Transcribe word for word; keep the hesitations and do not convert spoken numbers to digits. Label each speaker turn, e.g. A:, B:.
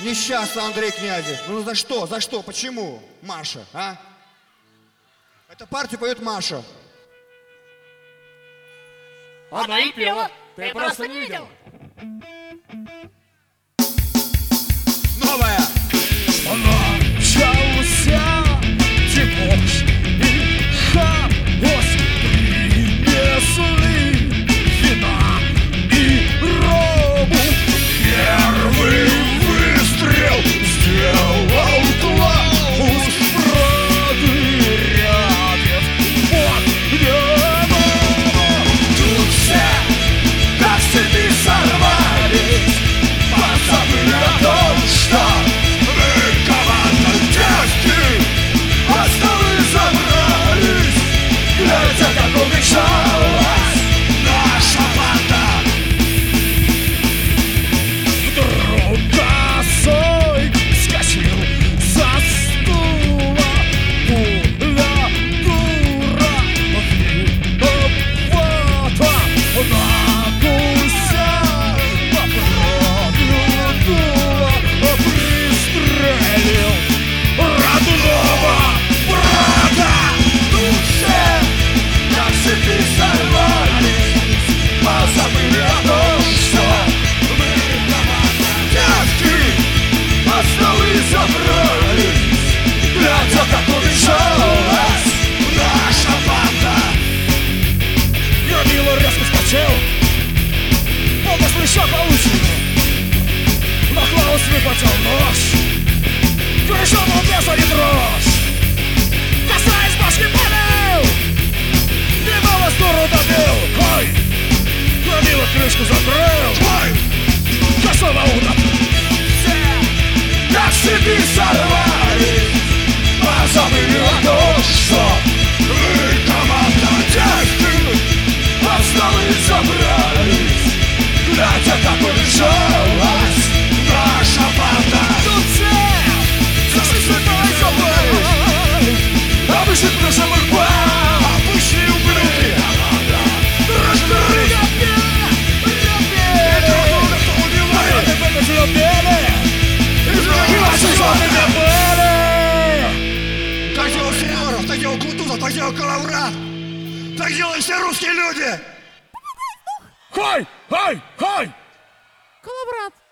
A: Несчастный Андрей Князев. Ну за что? За что? Почему? Маша, а? Эту партию поет Маша.
B: Она и пела. Ты просто не видел.
A: Новая!
C: Начался дебош и хаос. Принесли вина и рому. Первый выстрел сделал Клаус Продырявев под небо. Тут все как с цепи сорвались, позабыли о том, что глядя, как умешалась наша банда. Вдруг косой скочил со стула пуля дура виновата на гуся поправил дуло, пристрелил родного брата. Тут все как цепи сорвались, позабыли о том, что мы команда. Девки под столы забрались, глядя, как умешалась наша банда. Громила резко вскочил, он еще получил, но Клаус выхватил нож, пришел он без дрожь. Касаясь башки падал, немало сторону добил. Ой, Громила крышку закрыл. Ой, косого утра. Все как с цепи сорвались, позабыли о том, что мы команда. Девки под столы забрались, глядя, как умешалась наша банда. Тут все зашли святой забрались. Обычный прошлый морква, обычные ублюдки. Разжигали рапе, рапе. Кто убивает, это терпели. И ваши жены забыли.
A: Так делал Суворов, так делал Кутузов, так делал Калаврат. Так делали все русские люди.
C: Хай, хай, хай.
B: Колобрат.